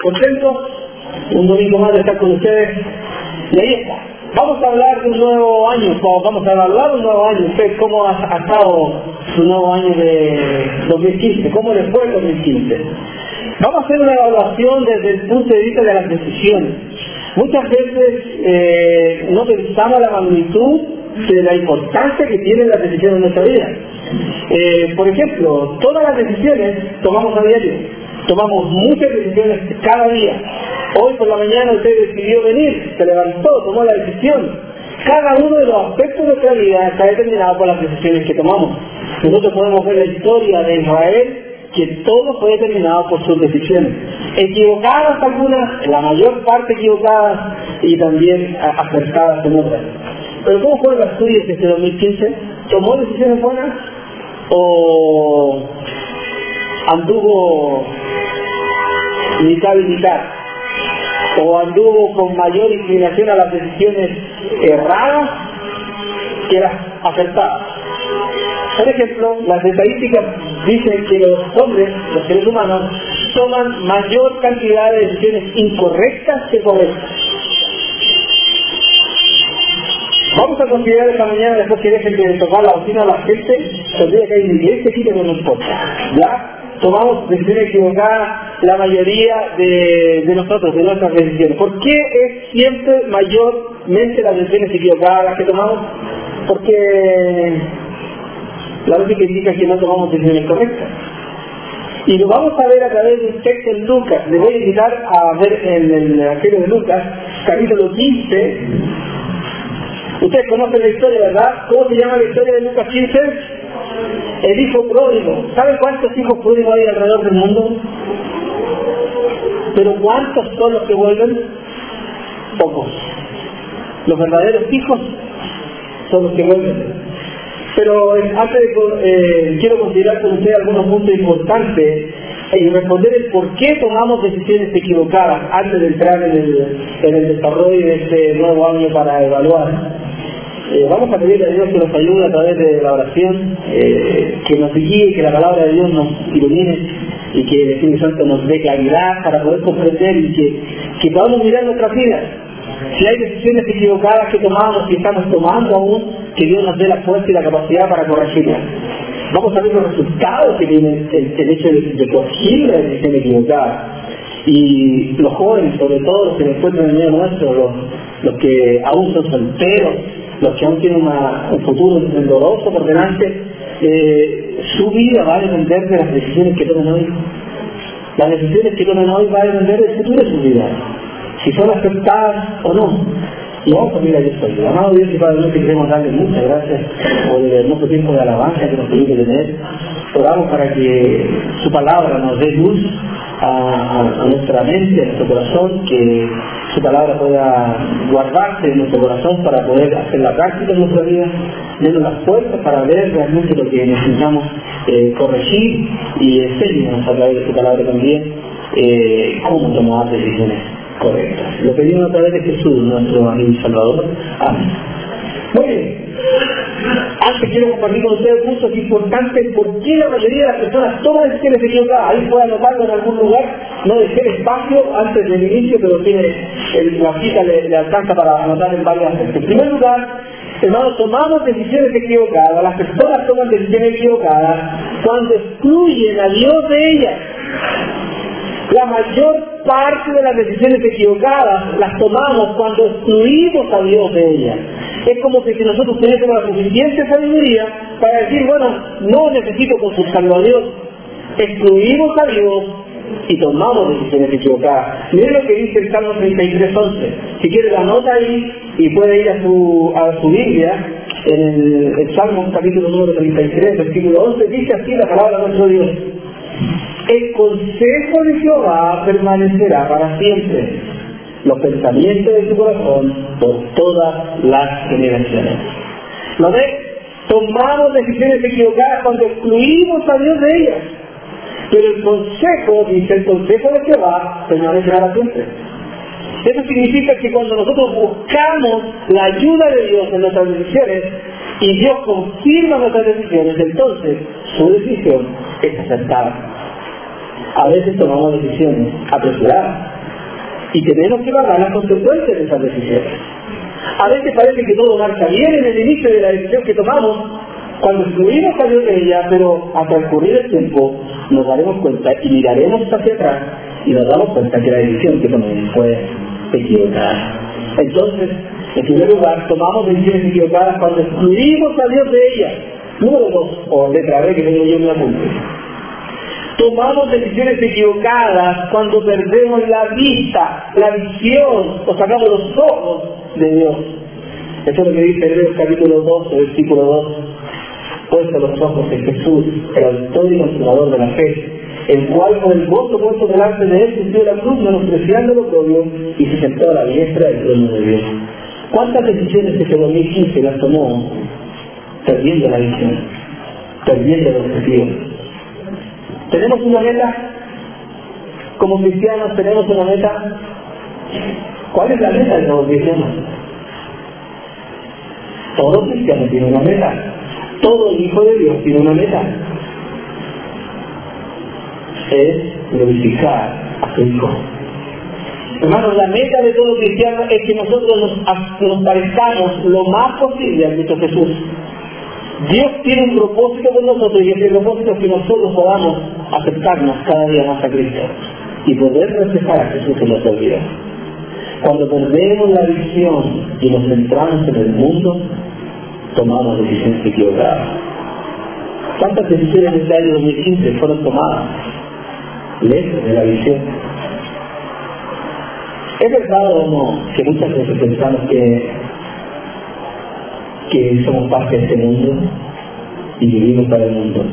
contentos, un domingo más de estar con ustedes, y ahí está. Vamos a hablar de un nuevo año, vamos a evaluar un nuevo año. Usted, ¿cómo ha estado su nuevo año de 2015? ¿Cómo le fue el 2015? Vamos a hacer una evaluación desde el punto de vista de las decisiones. Muchas veces no pensamos la magnitud de la importancia que tienen las decisiones en nuestra vida. Por ejemplo, todas las decisiones tomamos a diario. Tomamos muchas decisiones cada día. Hoy por la mañana usted decidió venir, se levantó, tomó la decisión. Cada uno de los aspectos de nuestra vida está determinado por las decisiones que tomamos. Nosotros podemos ver la historia de Israel, que todo fue determinado por sus decisiones. Equivocadas algunas, la mayor parte equivocadas, y también acertadas en otras. Pero ¿cómo fueron las tuyas este 2015? ¿Tomó decisiones buenas? ¿O anduvo mitad y mitad? ¿O anduvo con mayor inclinación a las decisiones erradas que las acertadas? Por ejemplo, las estadísticas dicen que los hombres, los seres humanos, toman mayor cantidad de decisiones incorrectas que correctas. Vamos a considerar esta mañana, después que dejen de tocar la bocina a la gente, tendría que hay una iglesia aquí que no nos importa. ¿Ya? Tomamos decisiones equivocadas la mayoría de nosotros, de nuestras decisiones. ¿Por qué es siempre mayormente las decisiones equivocadas las que tomamos? Porque la lógica indica que no tomamos decisiones correctas. Y lo vamos a ver a través de un texto en Lucas. Les voy a invitar a ver en el Evangelio de Lucas, capítulo 15. Ustedes conocen la historia, ¿verdad? ¿Cómo se llama la historia de Lucas 15? El hijo pródigo. ¿Saben cuántos hijos pródigos hay alrededor del mundo? Pero ¿cuántos son los que vuelven? Pocos. Los verdaderos hijos son los que vuelven. Pero antes de quiero considerar con ustedes algunos puntos importantes y responder el por qué tomamos decisiones equivocadas antes de entrar en el desarrollo de este nuevo año para evaluar. Vamos a pedirle a Dios que nos ayude a través de la oración, que nos guíe, que la palabra de Dios nos ilumine y que el Espíritu Santo nos dé claridad para poder comprender y que podamos mirar nuestras vidas. Si hay decisiones equivocadas que tomamos y estamos tomando aún, que Dios nos dé la fuerza y la capacidad para corregirlas. Vamos a ver los resultados que tiene el hecho de corregir la decisión equivocada. Y los jóvenes, sobre todo los que se encuentran en medio nuestro, los que aún son solteros, los que aún tienen un futuro doloroso por delante, su vida va a depender de las decisiones que tomen hoy. Las decisiones que tomen hoy van a depender del futuro de su vida, si son aceptadas o no. Y vamos a mirar esto. Amado Dios y Padre nuestro, queremos darle muchas gracias por el hermoso tiempo de alabanza que nos permite tener. Oramos para que su palabra nos dé luz a nuestra mente, a nuestro corazón, que su palabra pueda guardarse en nuestro corazón para poder hacer la práctica en nuestra vida, darnos las fuerzas para ver realmente lo que necesitamos corregir y enseñarnos a través de su palabra también cómo tomar decisiones correctas. Lo pedimos a través de Jesús, nuestro amigo y Salvador. Amén. Muy bien. Antes quiero compartir con ustedes puntos importantes por qué la mayoría de las personas toman decisiones equivocadas. Ahí puede anotarlo en algún lugar, no dejé el espacio antes del inicio, pero la cita le alcanza para anotar en varias veces. En primer lugar, hermanos, tomamos decisiones equivocadas, las personas toman decisiones equivocadas cuando excluyen a Dios de ellas. La mayor parte de las decisiones equivocadas las tomamos cuando excluimos a Dios de ellas. Es como si nosotros tuviésemos la suficiente sabiduría para decir, bueno, no necesito consultarlo a Dios. Excluimos a Dios y tomamos decisiones equivocadas. Miren lo que dice el Salmo 33:11. Si quiere la nota ahí y puede ir a su Biblia, en el Salmo capítulo número 33, versículo 11, dice así la palabra de nuestro Dios: el consejo de Jehová permanecerá para siempre, los pensamientos de su corazón por todas las generaciones. ¿Lo ves? Tomamos decisiones equivocadas cuando excluimos a Dios de ellas. Pero el consejo, dice el consejo de Jehová, permanecerá para siempre. Eso significa que cuando nosotros buscamos la ayuda de Dios en nuestras decisiones y Dios confirma nuestras decisiones, entonces su decisión es acertada. A veces tomamos decisiones apresuradas y tenemos que pagar las consecuencias de esas decisiones. A veces parece que todo marcha bien en el inicio de la decisión que tomamos, cuando estuvimos a Dios de ella, pero al transcurrir el tiempo nos daremos cuenta y miraremos hacia atrás y nos damos cuenta que la decisión que tomamos fue equivocada. Entonces, en primer lugar, tomamos decisiones equivocadas cuando excluimos a Dios de ella. Número 2, o letra B que tengo yo en mi apunte. Tomamos decisiones equivocadas cuando perdemos la vista, la visión, o sacamos los ojos de Dios. Eso es lo que dice Hebreos capítulo 12, versículo 2. Puesto los ojos en Jesús, el autor y consumador de la fe, el cual con el gozo puesto delante de él sufrió la cruz, menospreciando lo propio, y se sentó a la diestra del trono de Dios. ¿Cuántas decisiones este 2015 las tomó perdiendo la visión, perdiendo el objetivo? ¿Tenemos una meta? Como cristianos tenemos una meta. ¿Cuál es la meta de los cristianos? Todo cristiano tiene una meta. Todo hijo de Dios tiene una meta. Es glorificar a su Hijo. Hermanos, la meta de todo cristiano es que nosotros nos parezcamos lo más posible a Cristo Jesús. Dios tiene un propósito con nosotros y ese propósito es que nosotros podamos acercarnos cada día más a Cristo y poder reflejar a Jesús en nuestra vida. Cuando perdemos la visión y nos centramos en el mundo, tomamos decisiones equivocadas. ¿Cuántas decisiones en este año 2015 fueron tomadas lejos de la visión? ¿Es verdad o no que muchas veces pensamos que somos parte de este mundo y vivimos para el mundo?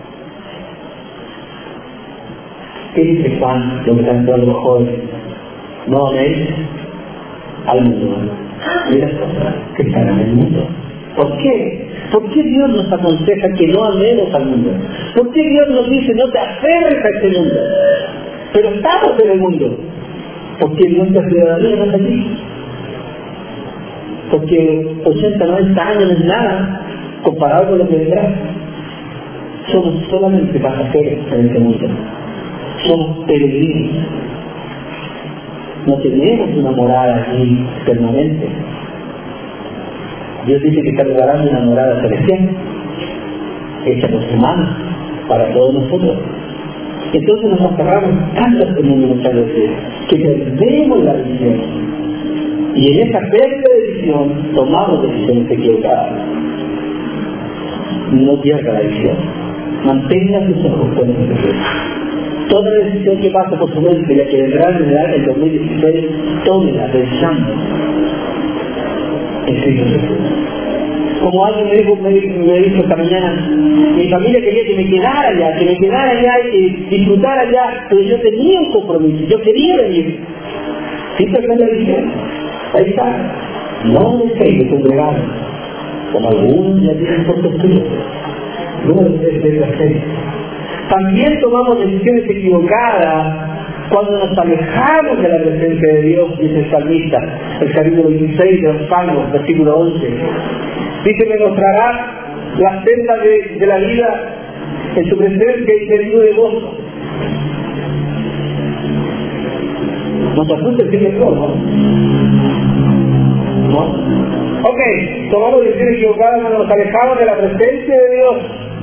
¿Qué dice Juan, lo que están todos los jóvenes? No améis al mundo y las cosas que están en el mundo. ¿Por qué? ¿Por qué Dios nos aconseja que no amemos al mundo? ¿Por qué Dios nos dice no te aferres a este mundo? Pero estamos en el mundo. Porque nuestra ciudadanía no es así. Porque 80, 90 años no es nada comparado con lo que vendrá. Somos solamente pasajeros en este mundo. Somos peregrinos. No tenemos una morada aquí permanente. Dios dice que está preparando una morada celestial, hecha por su mano, para todos nosotros. Entonces nos aferramos tanto al mundo muchas veces, que perdemos la visión. Y en esa pérdida de visión, tomamos decisiones equivocadas. No pierda la visión. Mantenga sus ojos con el Jesús. Toda decisión que pase por su mente, la que vendrá en el 2016, tómela pensando en Cristo Jesús. Como alguien me dijo esta mañana, mi familia quería que me quedara allá y disfrutara allá, pero yo tenía un compromiso, yo quería venir. ¿Sí te la visión? Ahí está. No dejéis de congregar, como algunos ya tienen por costumbre. No debes hacer. También tomamos decisiones equivocadas cuando nos alejamos de la presencia de Dios, dice el salmista, el capítulo 26 de los Salmos, versículo 11. Dice, me mostrará las sendas de la vida en su presencia y plenitud de gozo. Nos asusta el Señor, ¿no? Ok, tomamos decisiones equivocadas cuando nos alejamos de la presencia de Dios.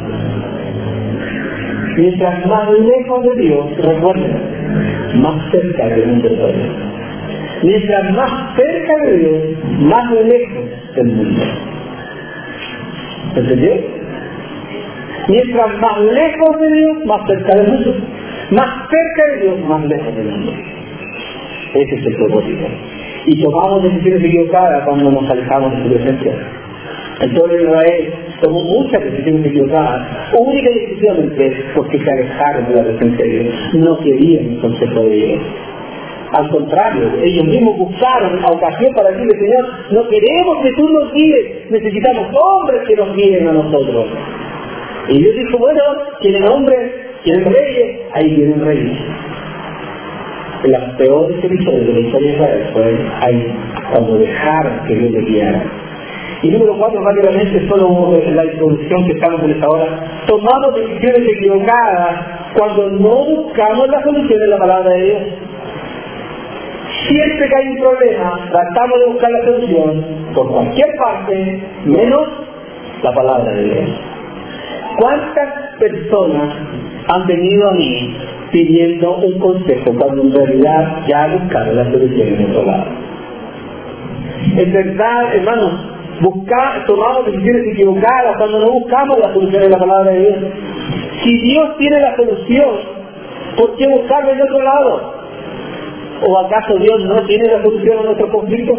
Mientras más lejos de Dios, recuerden, más cerca del mundo estoy. Mientras más cerca de Dios, más lejos del mundo. ¿Entendió? Mientras más lejos de Dios, más cerca del mundo. Más cerca de Dios, más lejos del mundo. Ese es el propósito. Y tomamos decisiones equivocadas cuando nos alejamos de su presencia. El pueblo de Israel tomó muchas decisiones equivocadas. Única decisión es porque se alejaron de la presencia de Dios. No querían el consejo de Dios. Al contrario, ellos mismos buscaron la ocasión para decirle, Señor, no queremos que tú nos guíes, necesitamos hombres que nos guíen a nosotros. Y Dios dijo, bueno, quieren hombres, quieren reyes, ahí vienen reyes. Las peores episodios de la historia de Israel fue ahí, cuando dejaron que Dios les guiara. Y número 4, rápidamente, solo la introducción que estamos en esta hora. Tomamos decisiones equivocadas cuando no buscamos la solución en la palabra de Dios. Siempre que hay un problema, tratamos de buscar la solución por cualquier parte, menos la palabra de Dios. ¿Cuántas personas han venido a mí pidiendo un consejo cuando en realidad ya buscaron la solución en otro lado? En verdad, hermanos, tomamos decisiones equivocadas cuando no buscamos la solución en la palabra de Dios. Si Dios tiene la solución, ¿por qué buscarla en otro lado? ¿O acaso Dios no tiene la solución a nuestros conflictos?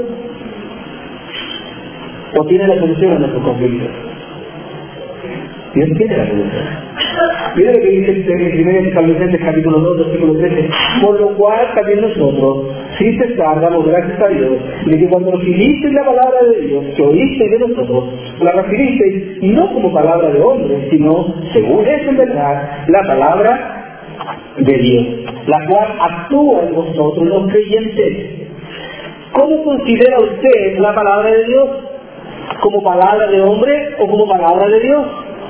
¿O tiene la solución a nuestros conflictos? Dios tiene la solución. Mira lo que dice en 1 Tesalonicenses capítulo 2, versículo 13. Por lo cual también nosotros, sin cesar, damos gracias a Dios, de que cuando recibisteis la palabra de Dios, que oísteis de nosotros, la recibisteis no como palabra de hombre, sino, según es en verdad, la palabra de Dios, la cual actúa en vosotros los creyentes. ¿Cómo considera usted la palabra de Dios? ¿Como palabra de hombre o como palabra de Dios?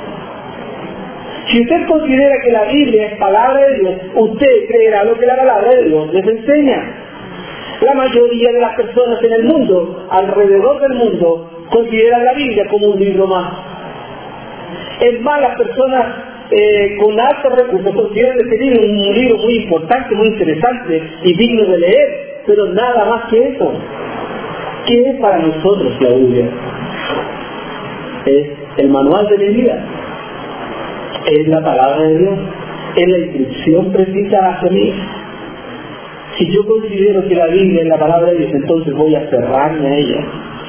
Si usted considera que la Biblia es palabra de Dios, usted creerá lo que la palabra de Dios les enseña. La mayoría de las personas en el mundo, alrededor del mundo, consideran la Biblia como un libro más. Es más, las personas con altos recursos consideran este libro un libro muy importante, muy interesante y digno de leer, pero nada más que eso. ¿Qué es para nosotros la Biblia? Es el manual de mi vida. Es la palabra de Dios, es la instrucción precisa hacia mí. Si yo considero que la Biblia es la palabra de Dios, entonces voy a aferrarme a ella.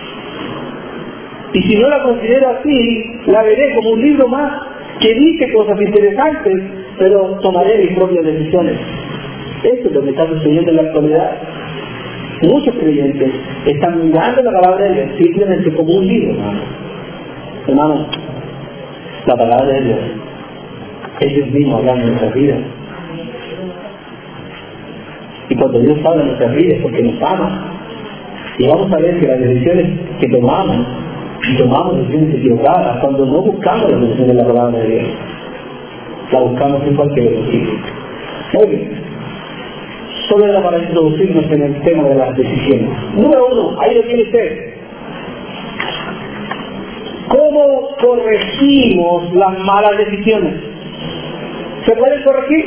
Y si no la considero así, la veré como un libro más que dice cosas interesantes, pero tomaré mis propias decisiones. Eso es lo que está sucediendo en la actualidad. Muchos creyentes están mirando la palabra de Dios simplemente como un libro, hermanos. La palabra de Dios, ellos mismos hablan de nuestras vidas. Y cuando Dios habla de nuestras vidas es porque nos ama. Y vamos a ver que las decisiones que tomamos decisiones equivocadas cuando no buscamos la solución de la palabra de Dios. La buscamos en cualquier sitio. Muy bien. Solo era para introducirnos en el tema de las decisiones. Número 1, ahí lo tiene usted. ¿Cómo corregimos las malas decisiones? ¿Se pueden corregir?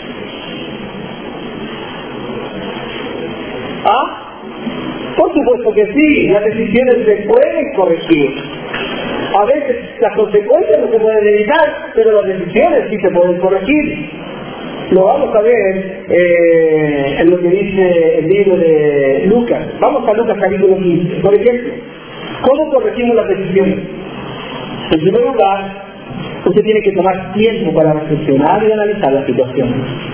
¿Ah? Por supuesto que sí, las decisiones se pueden corregir. A veces las consecuencias no se pueden evitar, pero las decisiones sí se pueden corregir. Lo vamos a ver en lo que dice el libro de Lucas. Vamos a Lucas capítulo 15. Por ejemplo, ¿cómo corregimos las decisiones? En primer lugar, usted tiene que tomar tiempo para reflexionar y analizar la situación.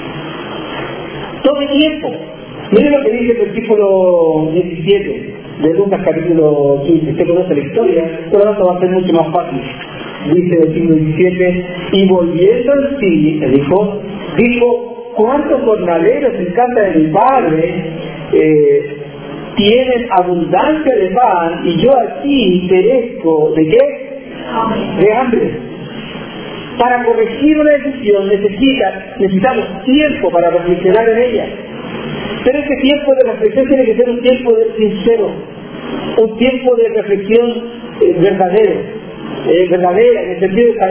Tome tiempo. Miren lo que dice el versículo 17 de Lucas capítulo 15. Usted conoce la historia, pero esto va a ser mucho más fácil. Dice el versículo 17, y volviendo en sí, dijo, ¿cuántos jornaleros en casa de mi padre tienen abundancia de pan y yo aquí perezco ¿de qué? De hambre? Para corregir una decisión necesitamos tiempo para reflexionar en ella. Pero ese tiempo de reflexión tiene que ser un tiempo sincero, un tiempo de reflexión verdadera, en el sentido de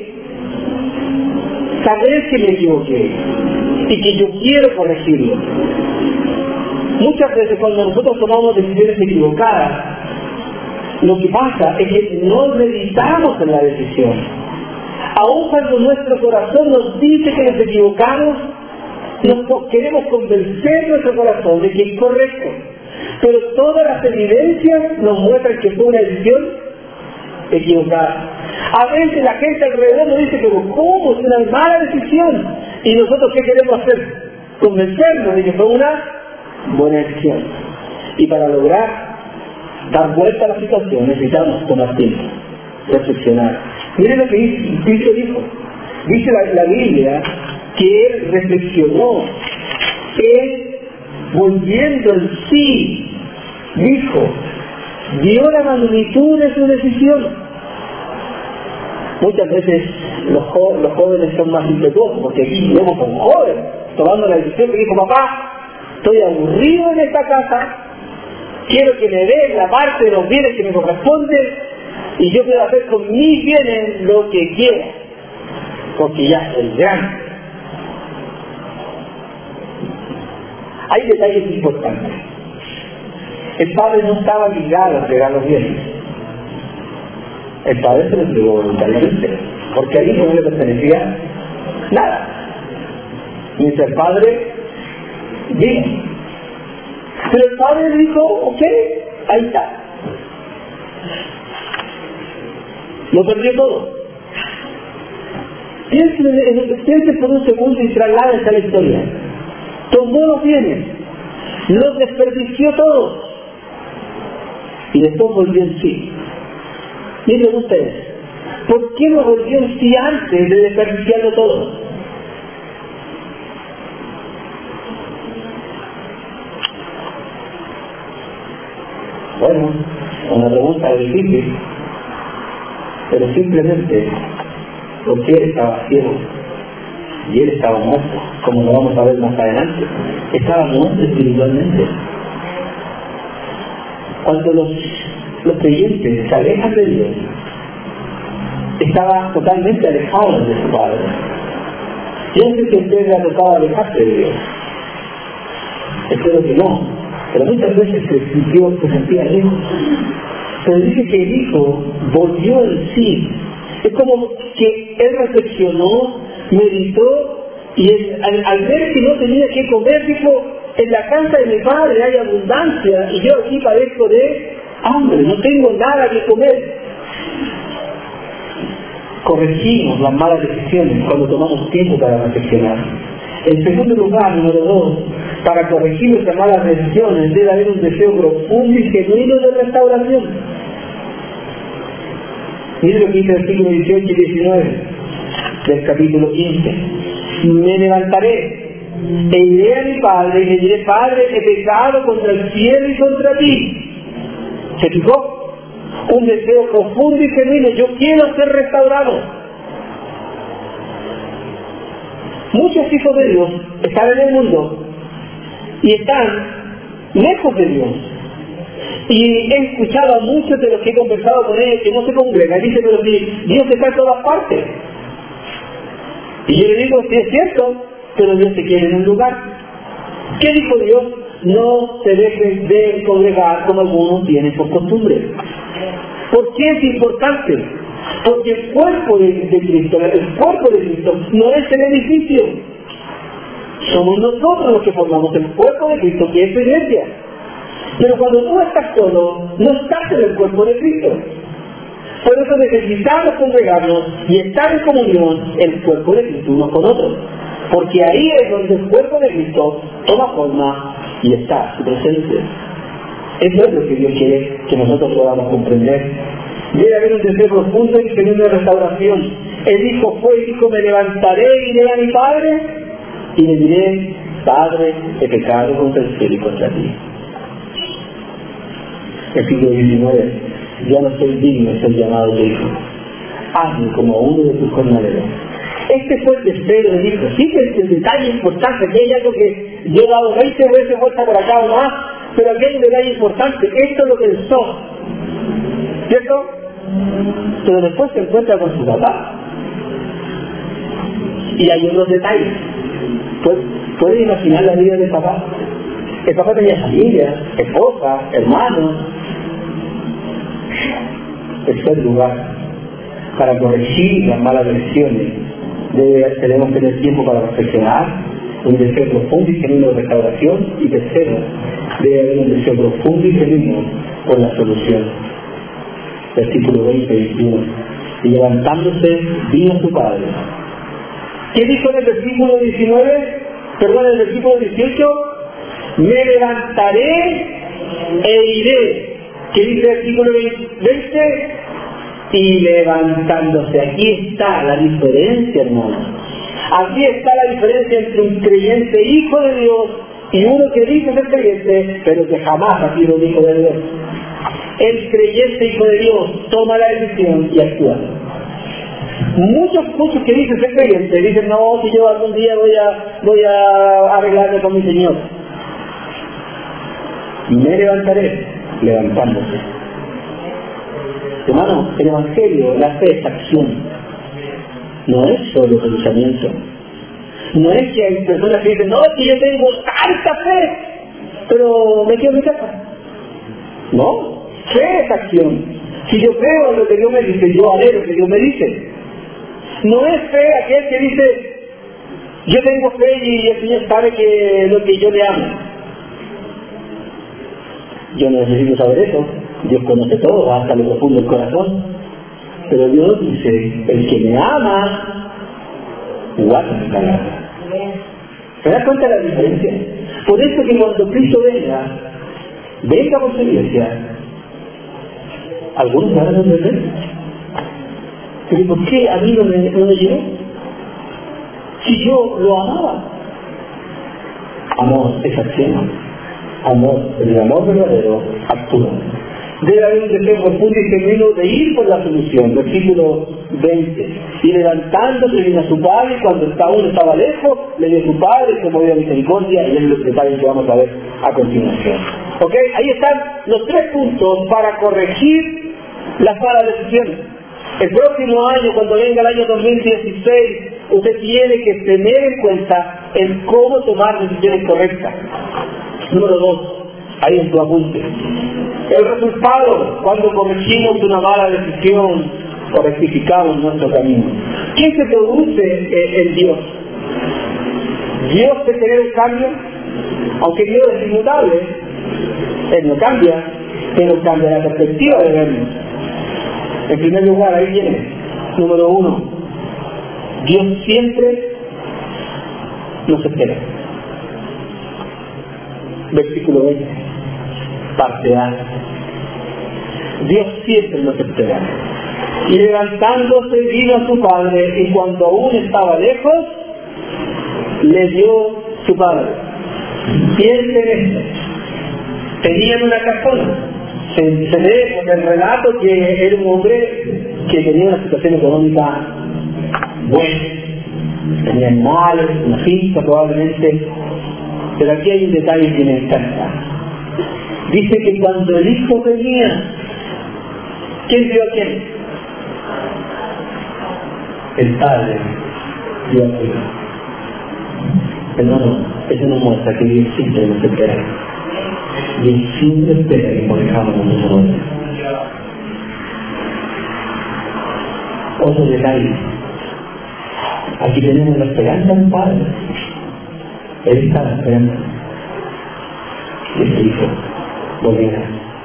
saber que me equivoqué y que yo quiero corregirlo. Muchas veces cuando nosotros tomamos decisiones equivocadas, lo que pasa es que no meditamos en la decisión. Aun cuando nuestro corazón nos dice que nos equivocamos, queremos convencer nuestro corazón de que es correcto, pero todas las evidencias nos muestran que fue una decisión equivocada. A veces la gente alrededor nos dice que ¿cómo? Es una mala decisión, y nosotros ¿qué queremos hacer? Convencernos de que fue una buena decisión. Y para lograr dar vuelta a la situación necesitamos tomar tiempo, reflexionar. Miren lo que Cristo dijo. Dice la Biblia que él reflexionó, él volviendo en sí, dijo, dio la magnitud de su decisión. Muchas veces los jóvenes son más impetuosos, porque aquí vemos a un joven tomando la decisión que dijo: papá, estoy aburrido en esta casa, quiero que me den la parte de los bienes que me corresponde y yo quiero hacer con mis bienes lo que quiera, porque ya soy grande. Hay detalles importantes. El padre no estaba obligado a entregar los bienes. El padre se lo entregó voluntariamente, porque al hijo no le pertenecía nada. Mientras el padre vino. Pero el padre dijo: ok, ahí está. Lo perdió todo. Piense por un segundo y trasládese a la historia. Tomó los bienes, los desperdició todos y después volvió en sí. Miren ustedes, ¿por qué no volvió en sí antes de desperdiciarlo todo? Bueno, una pregunta difícil, pero simplemente porque él estaba ciego y él estaba muerto, como lo vamos a ver más adelante. Estaba muerto espiritualmente. Cuando los creyentes se alejan de Dios, estaba totalmente alejado de su Padre. Yo no sé si a usted le ha tocado alejarse de Dios. Espero que no, pero muchas veces se sentía lejos. Pero dice que el hijo volvió en sí. Es como que él reflexionó, meditó, y al ver que no tenía que comer, dijo: en la casa de mi padre hay abundancia y yo aquí padezco de hambre, no tengo nada que comer. Corregimos las malas decisiones cuando tomamos tiempo para reflexionar. En segundo lugar, número 2, para corregir nuestras malas decisiones debe haber un deseo profundo y genuino de restauración. Mire lo que dice el versículo 18 y 19 del capítulo 15. Me levantaré e iré a mi padre y le diré: Padre, he pecado contra el cielo y contra ti. ¿Se fijó? Un deseo profundo y genuino. Yo quiero ser restaurado. Muchos hijos de Dios están en el mundo y están lejos de Dios. Y he escuchado a muchos de los que he conversado con ellos que no se congregan y dicen: pero si Dios está en todas partes. Y yo le digo: sí, es cierto, pero Dios te quiere en un lugar. ¿Qué dijo Dios? No se dejen de congregar como algunos tienen por costumbre. ¿Por qué es importante? Porque el cuerpo de Cristo no es el edificio. Somos nosotros los que formamos el cuerpo de Cristo, que es su iglesia. Pero cuando tú estás solo, no estás en el cuerpo de Cristo. Por eso necesitamos congregarnos y estar en comunión el cuerpo de Cristo unos con otros. Porque ahí es donde el cuerpo de Cristo toma forma y está su presencia. Eso es lo que Dios quiere que nosotros podamos comprender. Debe haber un deseo profundo y genuino de restauración. El hijo fue y dijo: me levantaré y iré a mi padre y le diré: Padre, he pecado contra el cielo y contra ti. Versículo 19. Ya no soy digno de ser llamado tu hijo. Hazme como uno de tus jornaleros. Este fue el deseo del hijo. Fíjense el detalle importante, que hay algo que yo he dado 20 veces vuelta por acá o más, pero aquí hay un detalle importante. Esto es lo que pensó, ¿cierto? Pero después se encuentra con su papá. Y hay otros detalles. Pues, ¿pueden imaginar la vida del papá? El papá tenía familia, esposa, hermanos. Tercer lugar, para corregir las malas decisiones debemos tener tiempo para reflexionar, un deseo profundo y genuino de restauración. Y tercero, debe haber un deseo profundo y genuino por la solución. Versículo 20 y 21. Y levantándose vino su padre. ¿Qué dijo en el versículo 19? Perdón, en el versículo 18: me levantaré e iré. ¿Qué dice el versículo 20? Y levantándose. Aquí está la diferencia, hermanos. Aquí está la diferencia entre un creyente hijo de Dios y uno que dice ser creyente, pero que jamás ha sido un hijo de Dios. El creyente hijo de Dios toma la decisión y actúa. Muchos que dicen ser creyentes, dicen, no, si yo algún día voy a arreglarme con mi Señor. Me levantaré, levantándose. Hermano, el Evangelio, la fe es acción. No es solo pensamiento. No es que hay personas que dicen, no, es que yo tengo tanta fe, pero me quedo en mi casa. No, fe es acción. Si yo creo en lo que Dios me dice, yo haré lo que Dios me dice. No es fe aquel que dice, yo tengo fe y el Señor sabe que lo que yo le amo. Yo no necesito saber eso. Dios conoce todo, hasta lo profundo del corazón. Pero Dios dice, el que me ama, guarda mi palabra. ¿Se da cuenta de la diferencia? Por eso que cuando Cristo venga por su iglesia, algunos van a entender. Pero ¿por qué a mí no me llegó? Si yo lo amaba. Amor es acción. Amor, el amor verdadero, actúa. Debe haber un deseo profundo y genuino de ir por la solución. Versículo 20. Y levantándose vino a su padre, y cuando aún estaba lejos, le dio a su padre, como dio misericordia, y es los detalles que vamos a ver a continuación. ¿Ok? Ahí están los 3 puntos para corregir las malas decisiones. El próximo año, cuando venga el año 2016, usted tiene que tener en cuenta el cómo tomar decisiones correctas. Número 2, ahí en tu apunte. El resultado, cuando corregimos una mala decisión o rectificamos nuestro camino. ¿Qué se produce en Dios? Dios te genera un cambio, aunque Dios es inmutable, Él no cambia, pero cambia la perspectiva de vernos. En primer lugar, ahí viene, número 1, Dios siempre nos espera. Versículo 20, parte A. Dios siempre nos espera. Y levantándose vino a su padre, y cuando aún estaba lejos, le dio su padre. Piensen en esto. Tenían una casona. Se ve con el relato que era un hombre que tenía una situación económica buena. Tenía animales, una finca probablemente. Pero aquí hay un detalle que me encanta. Dice que cuando el hijo venía, ¿quién vio a quién? El padre vio a quién. Hermano, eso nos muestra que Dios siempre nos espera. Dios siempre espera que corrijamos nuestros errores. Otro detalle. Aquí tenemos la esperanza del Padre. Él estaba esperando que su hijo volviera.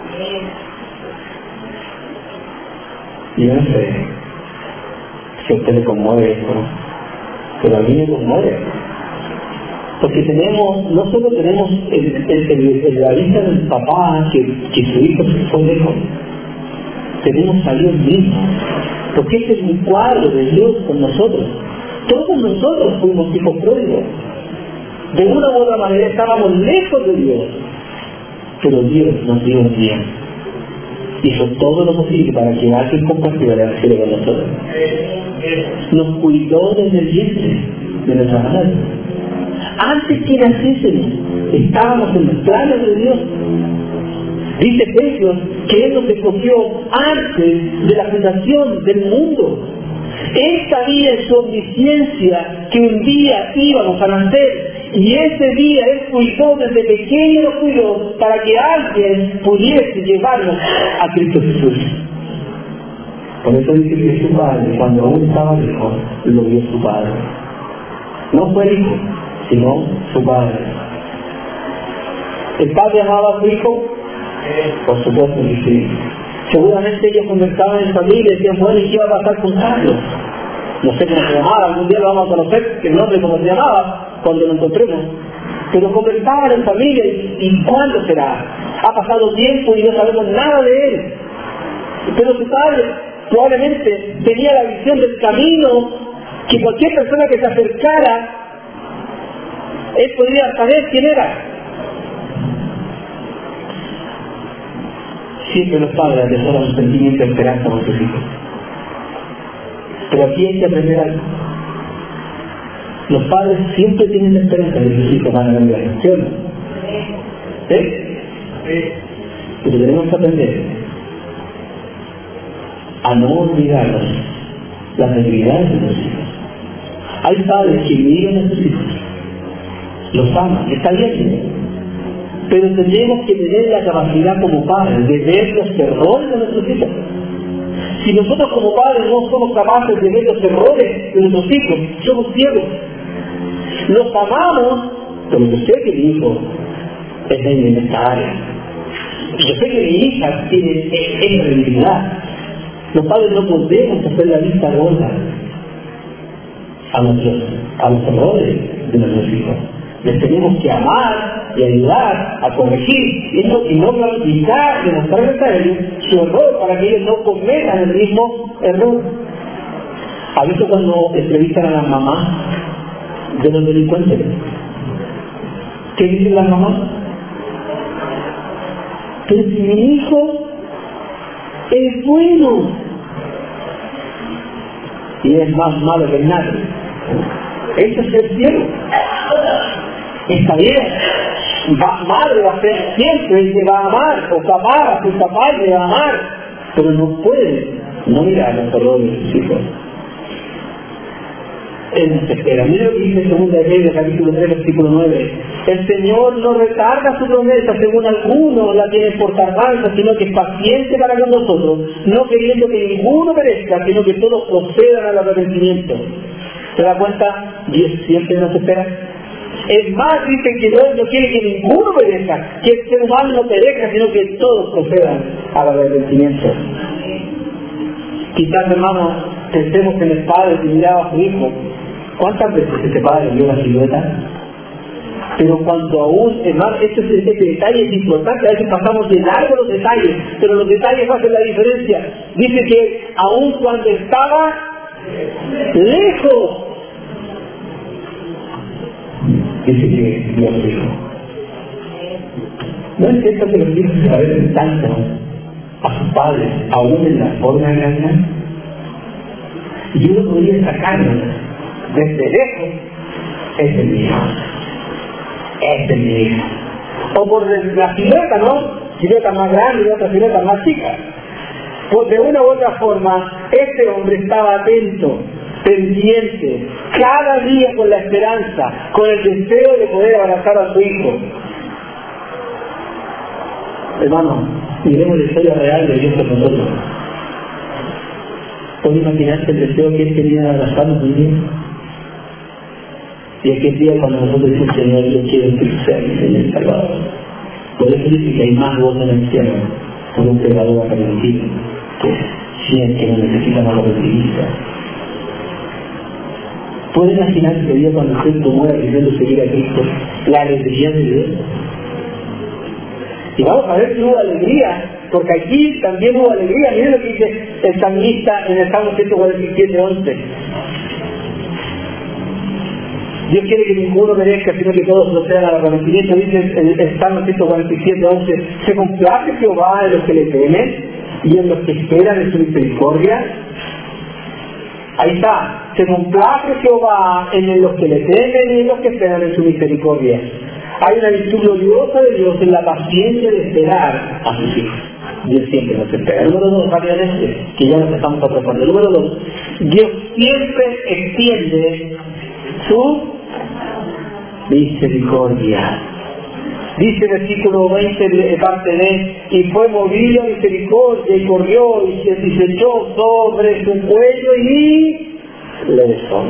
Y yo no sé si a usted le conmueve esto, pero a mí me conmueve. Porque no solo tenemos la vista del papá que su hijo se fue lejos, tenemos a Dios mismo. Porque este es un cuadro de Dios con nosotros. Todos nosotros fuimos hijos pródigos. De una u otra manera estábamos lejos de Dios, pero Dios nos dio un día. Hizo todo lo posible para que alguien compartiera el evangelio con nosotros. Nos cuidó desde el vientre de nuestra madre. Antes que naciésemos, estábamos en los planes de Dios. Dice Efesios que Él nos escogió antes de la fundación del mundo. Él sabía en su omnisciencia que un día íbamos a nacer. Y ese día Él cuidó, desde pequeño lo cuidó, para que alguien pudiese llevarnos a Cristo Jesús. Por eso dice que su padre, cuando aún estaba lejos, lo vio su padre. No fue el hijo, sino su padre. ¿El padre amaba a su hijo? Por supuesto que sí. Seguramente ellos conversaban en familia y decían, bueno, ¿y qué va a pasar con Carlos? No sé cómo se llamaba, algún día lo vamos a conocer, el nombre cómo se llamaba, cuando lo encontremos. Pero conversaban en familia y ¿cuándo será? Ha pasado tiempo y no sabemos nada de él. Pero su padre probablemente tenía la visión del camino que cualquier persona que se acercara, él podría saber quién era. Siempre los padres atesoran un sentimiento de esperanza con sus hijos. Pero aquí hay que aprender algo. Los padres siempre tienen la esperanza de que sus hijos van a cambiar, ¿sí o no? Pero tenemos que aprender a no olvidarnos las debilidades de los hijos. Hay padres que miran a sus hijos, los aman, está bien, pero tenemos que tener la capacidad como padres de ver los errores de nuestros hijos. Si nosotros como padres no somos capaces de ver los errores de nuestros hijos, somos ciegos. Los amamos, pero yo sé que mi hijo es débil en esta área. Yo sé que mi hija tiene esa debilidad. Los padres no podemos hacer la vista gorda a los errores de nuestros hijos. Les tenemos que amar y ayudar a corregir y no glorificar y mostrarles a ellos su error para que ellos no cometan el mismo error. A veces cuando entrevistan a las mamás de los delincuentes, ¿qué dicen las mamás? Pero si mi hijo es bueno y es más malo que nadie, eso es el cielo. Está bien, madre va a ser siempre el que va a amar, o papá, a su papá le va a amar, pero no puede no mirar los errores de sus hijos. Él nos espera. Mira lo que dice 2 de Reyes, capítulo 3, versículo 9. El Señor no retarda su promesa, según algunos la tienen por tardanza, sino que es paciente para con nosotros, no queriendo que ninguno perezca, sino que todos procedan al arrepentimiento. ¿Se da cuenta? Dios siempre nos espera. Es más, dicen que Dios no quiere que ninguno perezca, que el ser humano no perezca, sino que todos procedan al arrepentimiento. Quizás, hermanos, pensemos en el padre que miraba a su hijo. ¿Cuántas veces este padre vio la silueta? Pero cuando aún, hermano, este detalle es importante, a veces pasamos de largo los detalles, pero los detalles hacen la diferencia. Dice que aún cuando estaba lejos, dice que Dios dijo. ¿No es cierto que los hijos se parecen tanto a sus padres, aún en la forma de engañar? Y uno podría sacarlo desde lejos, es el mío, es el mío. O por la silueta, ¿no? Silueta más grande y otra silueta más chica. Pues de una u otra forma, este hombre estaba atento, pendiente, cada día con la esperanza, con el deseo de poder abrazar a su hijo. Hermano, miremos la historia real de Dios con nosotros. ¿Puedes imaginarte el deseo que él tenía de abrazarnos un día? Y aquel día cuando nosotros decimos, Señor, yo quiero que tú seas mi Señor y Salvador. Por eso dice que hay más voz en el cielo por un pecador arrepentido que 100 que no necesitan arrepentimiento. ¿Puedes imaginar ese día cuando Cristo muere diciendo seguir a Cristo? La alegría de Dios. Y vamos a ver si hubo alegría, porque aquí también hubo alegría. Miren lo que dice el salmista en el Salmo 147:11. Dios quiere que ninguno merezca, sino que todos procedan al arrepentimiento. Dice el Salmo 147:11: se complace Jehová en los que le temen y en los que esperan en su misericordia. Ahí está, se complace Jehová en los que le temen y en los que esperan en su misericordia. Hay una virtud gloriosa de Dios en la paciencia de esperar a sus hijos. Dios siempre nos espera. Número 2, rápidamente, que ya nos estamos atrapando. Número 2, Dios siempre extiende su misericordia. Dice el versículo 20, parte B: y fue movido a misericordia y corrió y se echó sobre su cuello y le besó.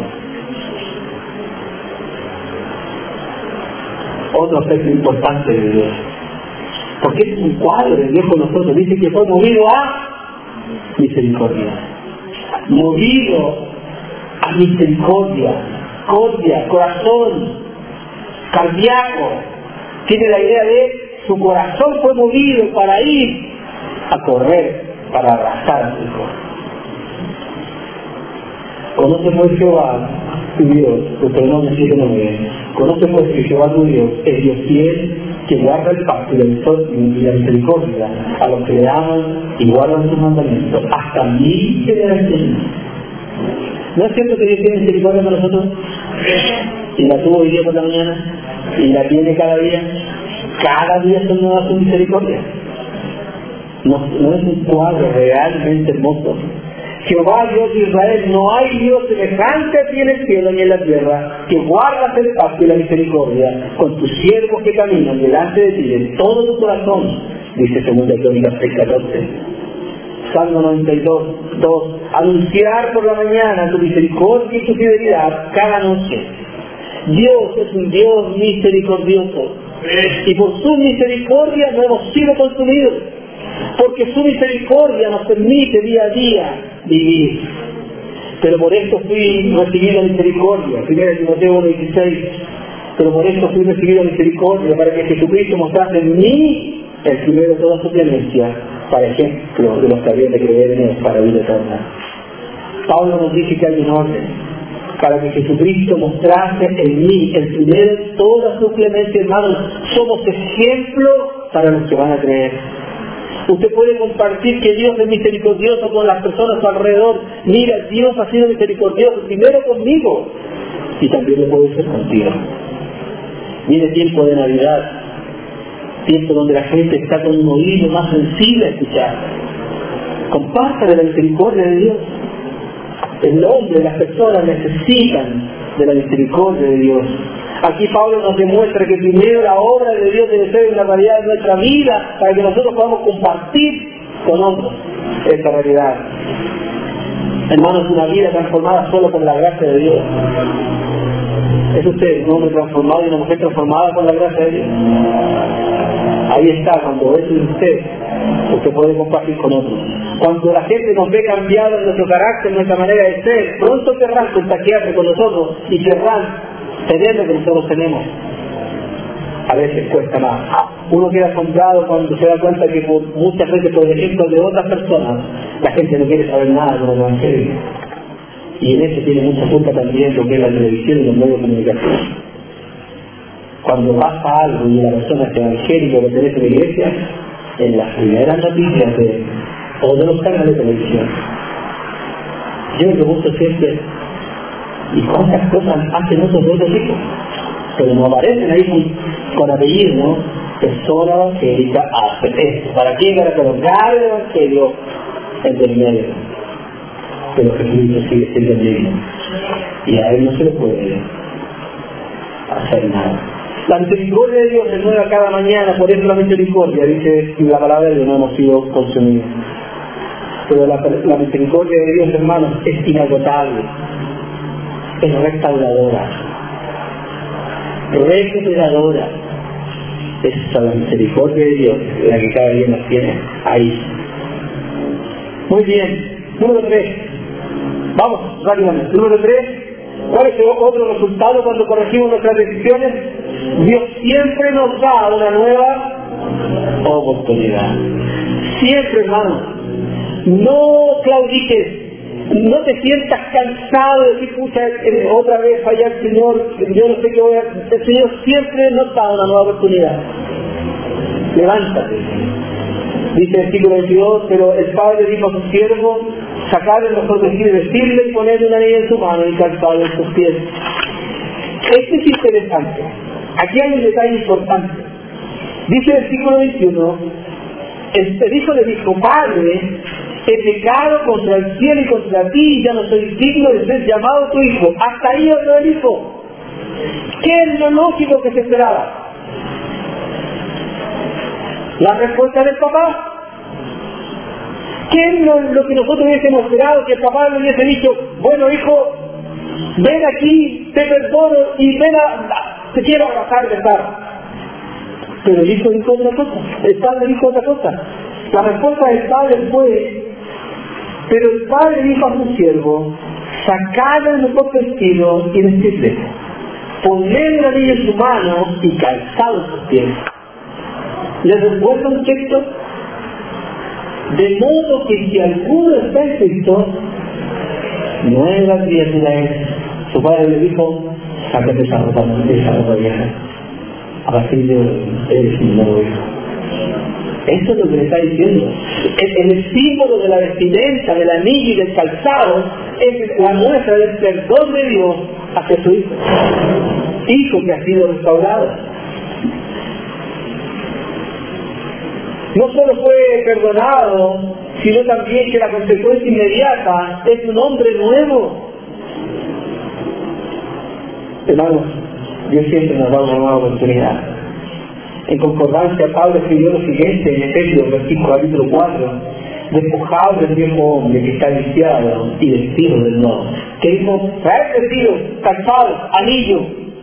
Otro aspecto importante de Dios, porque es un cuadro de Dios con nosotros. Dice que fue movido a misericordia, movido a misericordia, corazón cardíaco. Tiene la idea de su corazón fue movido para ir a correr, para abrazar a su hijo. Conoce pues Jehová tu Dios, Deuteronomio 7:9. Conoce pues que Jehová tu Dios es Dios fiel, que guarda el pacto y la misericordia a los que le aman y guardan sus mandamientos hasta 1000 generaciones. ¿No es cierto que Dios tiene misericordia con nosotros? Y la tuvo hoy día por la mañana, y la tiene cada día. Cada día son nuevas su misericordia. No es un cuadro realmente hermoso. Jehová, Dios de Israel, no hay Dios semejante a ti en el cielo ni en la tierra, que guardas el pacto y la misericordia con tus siervos que caminan delante de ti de todo tu corazón, dice 2 Crónicas 6:14. Salmo 92, 2. Anunciar por la mañana tu misericordia y tu fidelidad cada noche. Dios es un Dios misericordioso, y por su misericordia no hemos sido consumidos, porque su misericordia nos permite día a día vivir. Pero por esto fui recibido misericordia, 1 Timoteo 1:16. Pero por esto fui recibido misericordia, para que Jesucristo mostrase en mí el primero de toda su clemencia, para ejemplo de los que habían de creer en él para vida eterna. Pablo nos dice que hay un orden, para que Jesucristo mostrase en mí el primero de toda su clemencia. Hermanos, somos ejemplo para los que van a creer. Usted puede compartir que Dios es misericordioso con las personas a su alrededor. Mira, Dios ha sido misericordioso primero conmigo, y también lo puede ser contigo. Viene tiempo de Navidad, tiempo donde la gente está con un oído más sensible a escuchar. Comparta de la misericordia de Dios. El hombre, las personas necesitan de la misericordia de Dios. Aquí Pablo nos demuestra que primero la obra de Dios debe ser en la realidad de nuestra vida, para que nosotros podamos compartir con otros esta realidad. Hermanos, una vida transformada solo por la gracia de Dios. Es usted un hombre transformado y una mujer transformada por la gracia de Dios. Ahí está, cuando eso es usted puede compartir con otros. Cuando la gente nos ve cambiado en nuestro carácter, en nuestra manera de ser, pronto querrán contagiarse con nosotros y querrán tener lo que nosotros tenemos. A veces cuesta más. Uno queda asombrado cuando se da cuenta que muchas veces, por ejemplo, de otras personas, la gente no quiere saber nada con el Evangelio. Y en eso tiene mucha culpa también lo que es la televisión y los medios de comunicación. Cuando pasa algo y la persona es evangélica o pertenece a la iglesia, en las primeras noticias de todos los canales de televisión, yo me pregunto siempre, ¿y cuántas cosas hacen otros de otro tipo? Pero no aparecen ahí con apellido, ¿no? Persona evangélica hace esto. ¿Para qué? Para colocar el evangelio en el medio. Pero Jesucristo sigue siendo el mismo, y a él no se le puede hacer nada. La misericordia de Dios se renueva cada mañana, por eso la misericordia, dice la palabra de Dios, no hemos sido consumidos. Pero la misericordia de Dios, hermanos, es inagotable, es restauradora, recuperadora. Esa es la misericordia de Dios, la que cada día nos tiene ahí. Muy bien, número 3. Vamos, rápidamente. Número 3. ¿Cuál es otro resultado cuando corregimos nuestras decisiones? Dios siempre nos da una nueva oportunidad. Siempre, hermano. No claudiques. No te sientas cansado de decir, pucha, otra vez falla el Señor, yo no sé qué voy a hacer. El Señor siempre nos da una nueva oportunidad. Levántate. Dice el versículo 22, pero el padre dijo a su siervo, sacarle el mejor vestido y vestirle y ponerle una anilla en su mano y calzado en sus pies. Esto es interesante. Aquí hay un detalle importante. Dice el versículo 21, el hijo le dijo, padre, he pecado contra el cielo y contra ti, y ya no soy digno de ser llamado tu hijo. Hasta ahí habló el hijo. ¿Qué es lo lógico que se esperaba? La respuesta del papá. ¿Qué es lo que nosotros hubiésemos esperado? Que el papá le hubiese dicho, bueno hijo, ven aquí, te perdono y ven te quiero abrazar, besar. Pero el hijo dijo otra cosa, el padre dijo otra cosa. La respuesta del padre fue, pero el padre dijo a su siervo, sacad el mejor vestido y vestirle, ponle una anilla en su mano y calzado sus pies. ¿Les recuerda un texto? De modo que si alguno está en Cristo, nueva criatura es. Su padre le dijo, sácate esa ropa vieja. A partir de hoy, eres un nuevo hijo. Eso es lo que le está diciendo. El símbolo de la vestimenta, del anillo y del calzado es la muestra del perdón de Dios hacia su hijo que ha sido restaurado. No solo fue perdonado, sino también que la consecuencia inmediata es un hombre nuevo. Hermanos, Dios siempre nos da una nueva oportunidad. En concordancia, Pablo escribió lo siguiente en Efesios, capítulo 4: despojados del viejo hombre que está viciado y vestido del nuevo. Que dijo, traer vestidos, calzados, anillo.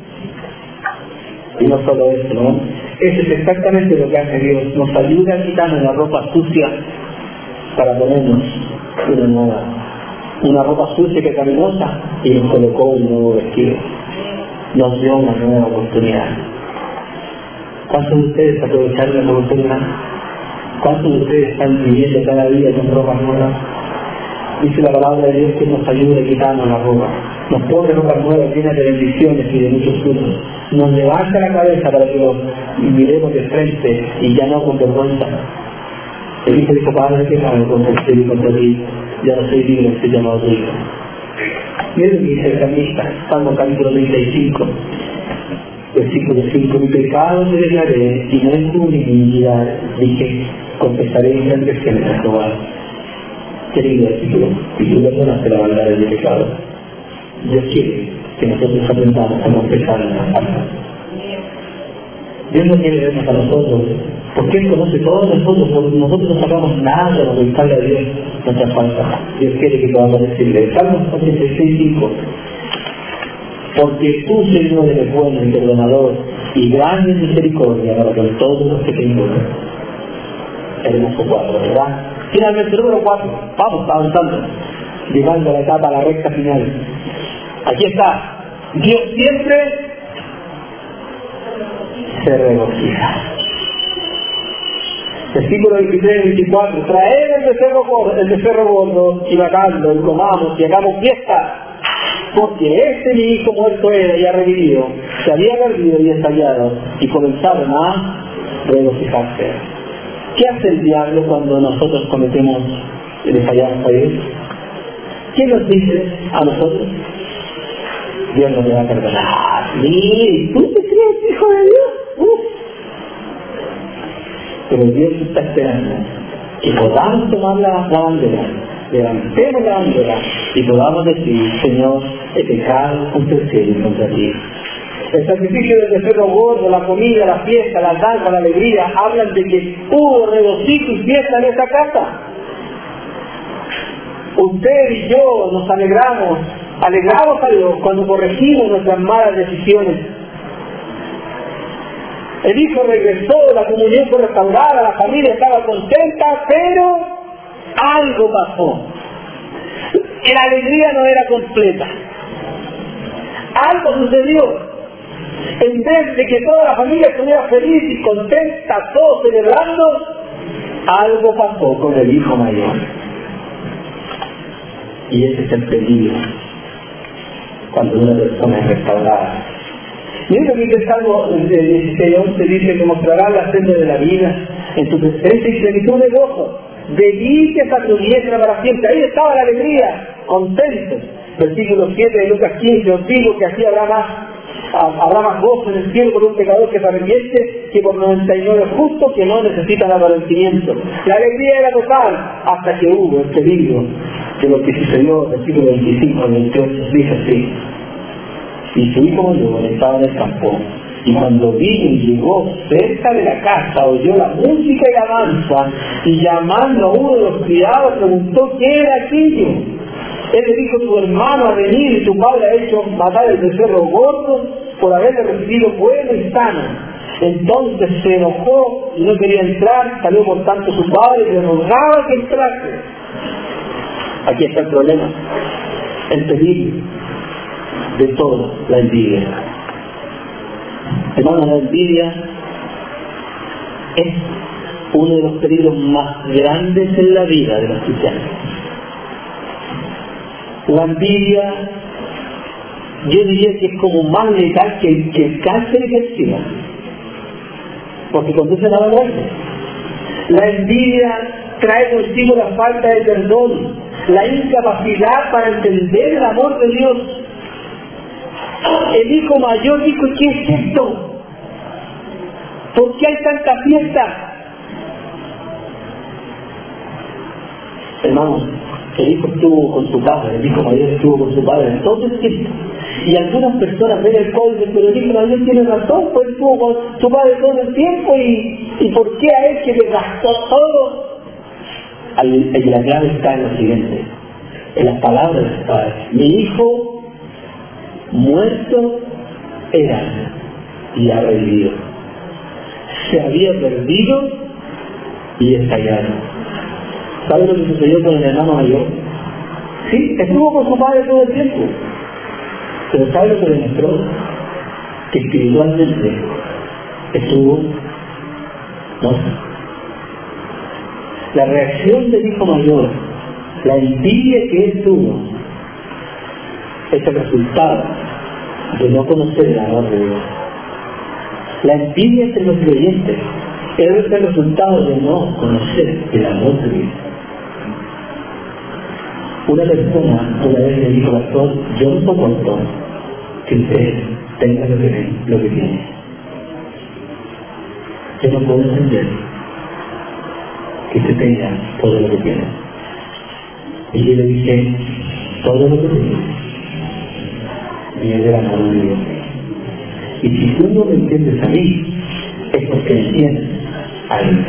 Y no solo eso, ¿no? Eso es exactamente lo que hace Dios. Nos ayuda a quitarnos la ropa sucia para ponernos una nueva. Una ropa sucia que caminosa, y nos colocó un nuevo vestido. Nos dio una nueva oportunidad. ¿Cuántos de ustedes aprovecharon la oportunidad? ¿Cuántos de ustedes están viviendo cada día con ropas nuevas? Dice la palabra de Dios que nos ayuda a quitarnos la ropa. Nos pone ropas nuevas llenas de bendiciones y de muchos frutos. Nos levanta la cabeza para que lo miremos de frente y ya no con vergüenza. El hijo dijo, Padre, que hago contra usted y contra ti. Ya no soy libre, estoy llamado tu hijo. Miren lo que dice el salmista, Salmo capítulo 35. Versículo 5: mi pecado me declaré y no encubrí mi iniquidad, dije, confesaré mis transgresiones a Jehová. Qué lindo versículo, y tú perdonaste la maldad del pecado. Dios quiere que nosotros aprendamos a confesar nuestras faltas. Dios no quiere vernos a nosotros, porque Él conoce todos nosotros, porque nosotros no sacamos nada de contarle a Dios nuestras faltas. Dios quiere que podamos decirle, Salmo 86:5: porque tú, Señor, eres bueno y perdonador y grande en misericordia para con todos los que te invocan. Hermoso 4, ¿verdad? Finalmente, número 4, vamos avanzando, llegando a la etapa, a la recta final. Aquí está, Dios siempre se regocija. Versículo 23 y 24: traed el becerro gordo y matadlo, y comamos y hagamos fiesta. Porque mi hijo muerto era y ha revivido, se había perdido y estallado, y comenzaron a regocijarse. ¿Qué hace el diablo cuando nosotros cometemos el fallamos a Dios? ¿Qué nos dice a nosotros? Dios no te va a perdonar. ¿Y tú te crees hijo de Dios? Pero Dios está esperando que podamos tomar la bandera, levantemos la bandera y podamos decir, Señor, he pecado contra el cielo y contra ti. El sacrificio del becerro gordo, la comida, la fiesta, la danza, la alegría, hablan de que hubo regocijo y fiesta en esta casa. Usted y yo nos alegramos a Dios cuando corregimos nuestras malas decisiones. El hijo regresó, la comunión fue restaurada, la familia estaba contenta, pero algo pasó. La alegría no era completa. Algo sucedió. En vez de que toda la familia estuviera feliz y contenta, todos celebrando, algo pasó con el hijo mayor. Y ese es el peligro cuando una persona es restaurada. Miren lo que dice el Salmo 16:11, dice que mostrará la senda de la vida en tu presencia y plenitud de gozo. Delicias a tu diestra para siempre. Ahí estaba la alegría, contentos. Versículo 7 de Lucas 15: os digo que así habrá más gozo en el cielo por un pecador que se arrepiente que por 99 justos que no necesitan arrepentimiento. La alegría era total hasta que hubo el peligro de lo que sucedió. Versículo 25 al 28 dice así: y su hijo mayor estaba en el campo, y cuando vino y llegó cerca de la casa, oyó la música y la danza, y llamando a uno de los criados preguntó qué era aquello. Él le dijo: tu hermano ha venido y tu padre ha hecho matar el becerro gordo por haberle recibido bueno y sano. Entonces se enojó y no quería entrar. Salió por tanto su padre y le rogaba que entrase. Aquí está el problema, el peligro de todo, la envidia. Hermano, la envidia es uno de los peligros más grandes en la vida de los cristianos. La envidia, yo diría que es como más letal que el cáncer y el SIDA, porque conduce a la muerte. La envidia trae consigo la falta de perdón, la incapacidad para entender el amor de Dios. El hijo mayor dijo: ¿qué es esto? ¿Por qué hay tanta fiesta? Hermanos, el hijo estuvo con su padre, el hijo mayor estuvo con su padre todo el tiempo. Y algunas personas ven el código y dicen: pero el hijo mayor tiene razón, pues estuvo con su padre todo el tiempo, y ¿por qué a él que le gastó todo? La clave está en lo siguiente, en las palabras de su padre: mi hijo muerto era y ha revivido. Se había perdido y está hallado. ¿Sabe lo que sucedió con el hermano mayor? Sí, estuvo con su padre todo el tiempo. Pero ¿sabe lo que demostró? Que espiritualmente estuvo muerto. La reacción del hijo mayor, la envidia que él tuvo, es el resultado de no conocer el amor de Dios. La envidia entre los creyentes es el resultado de no conocer el amor de Dios. Una persona una vez me dijo: pastor, yo no soporto que usted tenga lo que tiene. Yo no puedo entender que usted tenga todo lo que tiene. Y yo le dije: todo lo que tengo viene del amor de Dios. Y si tú no me entiendes a mí, es porque entiendes a Él.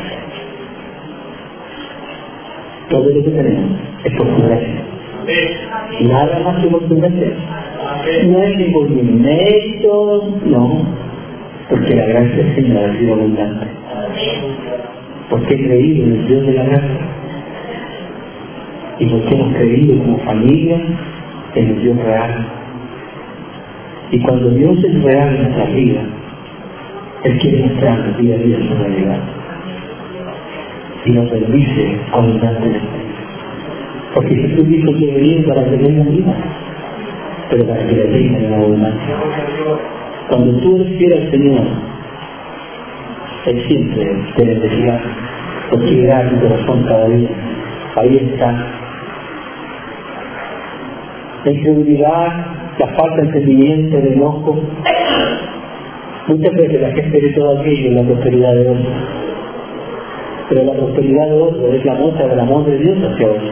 Todo lo que tenemos es por su gracia. Nada más que por su gracia. No es ni por mi mérito, no. Porque la gracia del Señor ha sido abundante. Porque he creído en el Dios de la gracia. Y porque hemos creído como familia en el Dios real. Y cuando Dios es real en nuestra vida, Él quiere mostrarnos día a día su realidad. Y nos bendice abundantemente. Porque Jesús dijo que venía para que tengan vida, pero para que la tengan en abundancia. Cuando tú eres fiel al Señor, Él siempre te bendecirá, porque irá a tu corazón cada día. Ahí está. La incredulidad, la falta de entendimiento, el enojo. Muchas veces la gente ve todo aquello en la prosperidad de otros, pero la prosperidad de otros es la muestra del amor de Dios hacia otros.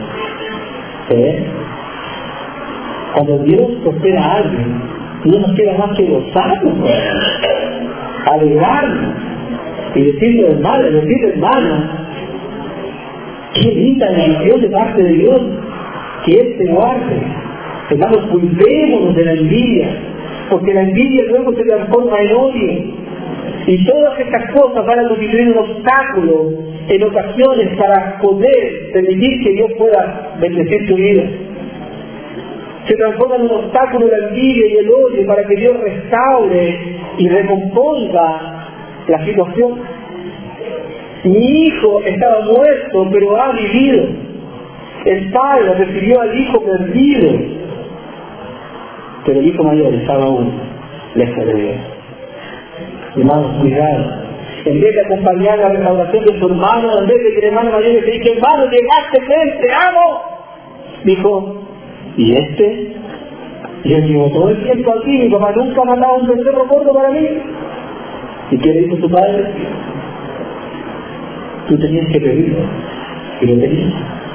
Cuando Dios prospera a alguien, no nos queda más que gozarnos, alegrarnos y decirle: hermano, qué linda bendición de parte de Dios, que Él te guarde. Hermanos, cuidémonos de la envidia, porque la envidia luego se transforma en odio. Y todas estas cosas van a constituir un obstáculo en ocasiones para poder permitir que Dios pueda bendecir tu vida. Se transforma en un obstáculo la envidia y el odio para que Dios restaure y recomponga la situación. Mi hijo estaba muerto, pero ha vivido. El padre recibió al hijo perdido, pero el hijo mayor estaba aún lejos de Dios. Hermanos, cuidado. En vez de acompañar la restauración de su hermano, en vez de que el hermano mayor le diga: hermano, llegaste, ven, te amo, dijo: ¿y este? Yo llevo todo el tiempo aquí, mi papá nunca ha mandado un becerro gordo para mí. ¿Y qué le dijo su padre? Tú tenías que pedirlo, y lo tenías.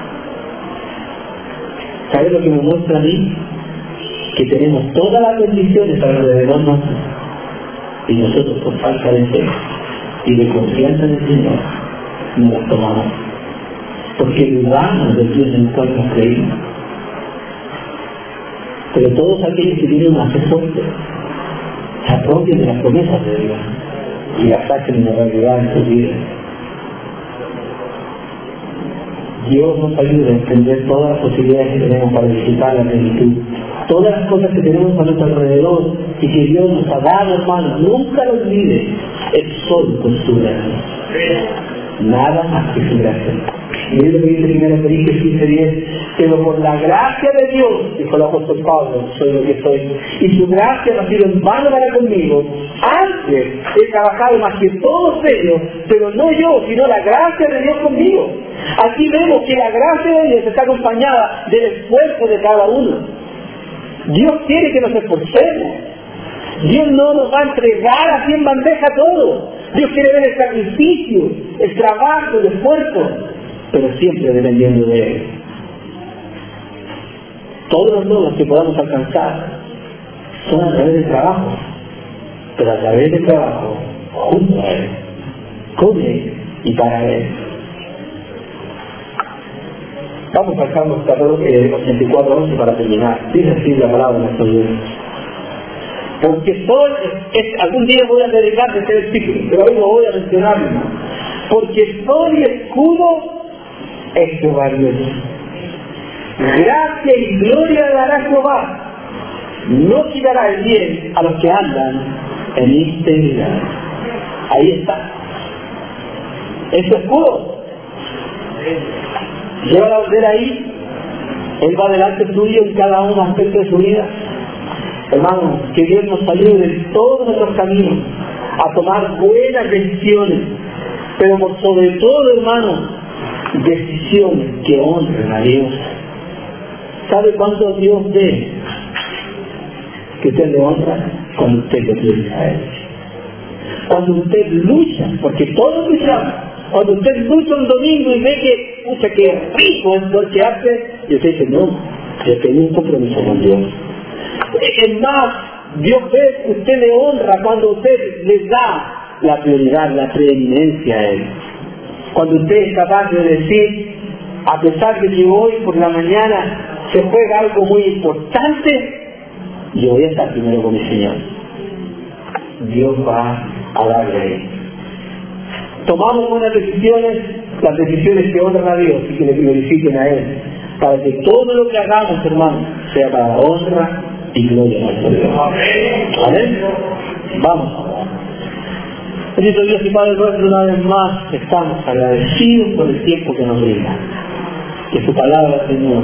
¿Sabes lo que me muestra a mí? Que tenemos todas las bendiciones alrededor nuestro, y nosotros, por falta de fe y de confianza en el Señor, no las tomamos, porque dudamos del Dios en el cual nos creímos. Pero todos aquellos que tienen una fe fuerte se apropian de las promesas de Dios y las hacen en la realidad en sus vidas. Dios nos ayuda a entender todas las posibilidades que tenemos para disfrutar la plenitud, todas las cosas que tenemos a nuestro alrededor y que Dios nos ha dado, hermanos. Nunca lo olvides, el sol con su gracia. nada más que su gracia. Y es lo que dice 1 Corintios 15:10, pero por la gracia de Dios, dijo el apóstol Pablo, soy lo que soy, y su gracia no ha sido en vano para conmigo. Antes he trabajado más que todos ellos, pero no yo, sino la gracia de Dios conmigo. Aquí vemos que la gracia de Dios está acompañada del esfuerzo de cada uno. Dios quiere que nos esforcemos. Dios no nos va a entregar así en bandeja todo. Dios quiere ver el sacrificio, el trabajo, el esfuerzo, pero siempre dependiendo de Él. Todos los logros que podamos alcanzar son a través del trabajo, pero a través del trabajo junto a Él, con Él y para Él. Vamos al Salmo 84:11 para terminar. Dice así la palabra de nuestro Dios. Porque sol algún día voy a dedicarme a este versículo, pero hoy no voy a mencionarlo. Porque sol y escudo es Jehová Dios. Gracia y gloria dará Jehová. No quitará el bien a los que andan en integridad. Ahí está. Es su escudo. Lleva la bandera ahí. Él va delante tuyo en cada uno aspecto de su vida. Hermanos, que Dios nos ayude en todos nuestros caminos a tomar buenas decisiones, pero por sobre todo, hermanos, decisiones que honren a Dios. ¿Sabe cuánto Dios ve que usted le honra? Cuando usted le prioriza a Él. Cuando usted lucha, porque todos luchamos. Cuando usted lucha un domingo y ve que, pucha, que rico es lo que hace, y usted dice, no, yo tengo un compromiso con Dios. Es más, Dios ve que usted le honra cuando usted le da la prioridad, la preeminencia a Él. Cuando usted es capaz de decir, a pesar de que hoy por la mañana se juega algo muy importante, yo voy a estar primero con mi Señor. Dios va a darle a Él. Tomamos buenas decisiones, las decisiones que honran a Dios y que le glorifiquen a Él, para que todo lo que hagamos, hermanos, sea para la honra y gloria a nuestro Dios. Amén. Vamos a orar. Bendito Dios y Padre nuestro, una vez más estamos agradecidos por el tiempo que nos brinda. Que su palabra, Señor,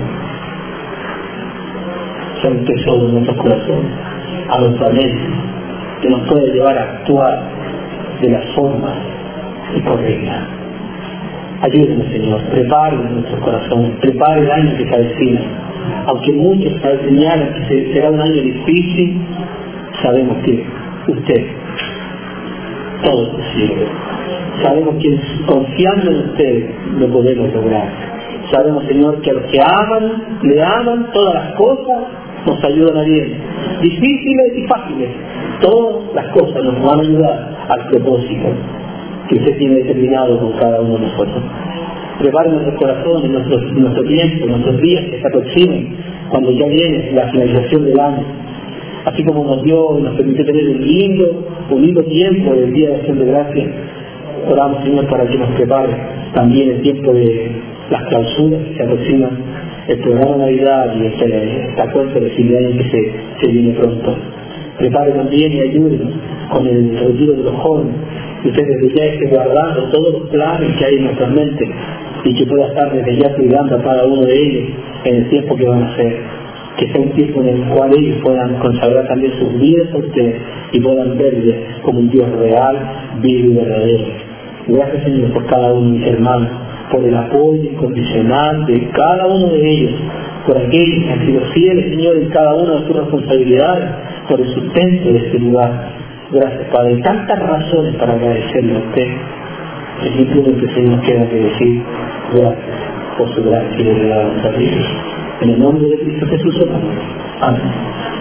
sea un tesoro en nuestros corazones, a nuestra mente, que nos puede llevar a actuar de la forma correcta. Ayúdenos, Señor, prepare nuestros corazones, prepare el año que se avecina. Aunque muchos señalan que será un año difícil, sabemos que usted todo es posible. Sabemos que confiando en usted lo podemos lograr. Sabemos, Señor, que a los que le aman, todas las cosas nos ayudan a bien. Difíciles y fáciles, todas las cosas nos van a ayudar al propósito que usted tiene determinado con cada uno de nosotros. Prepare nuestros corazones, nuestro tiempo, nuestros días que se aproximen cuando ya viene la finalización del año. Así como nos dio y nos permitió tener un lindo tiempo del Día de Acción de Gracias, oramos, Señor, para que nos prepare también el tiempo de las clausuras que se aproximan, el programa de Navidad y esta cuenta de fin de año que se viene pronto. Prepare también y ayúdenos con el retiro de los jóvenes, que usted desde ya esté guardando todos los planes que hay en nuestra mente y que pueda estar desde ya cuidando a cada uno de ellos en el tiempo que van a hacer. Que sea un tiempo en el cual ellos puedan consagrar también sus vidas a usted y puedan verle como un Dios real, vivo y verdadero. Gracias, Señor, por cada uno de mis hermanos, por el apoyo incondicional de cada uno de ellos, por aquellos que han sido fieles, Señor, en cada una de sus responsabilidades, por el sustento de este lugar. Gracias, Padre. Hay tantas razones para agradecerle a usted. Es simplemente, Señor, queda que decir gracias por su gracia y le regalo a nuestras vidas. En el nombre de Cristo Jesús, amén.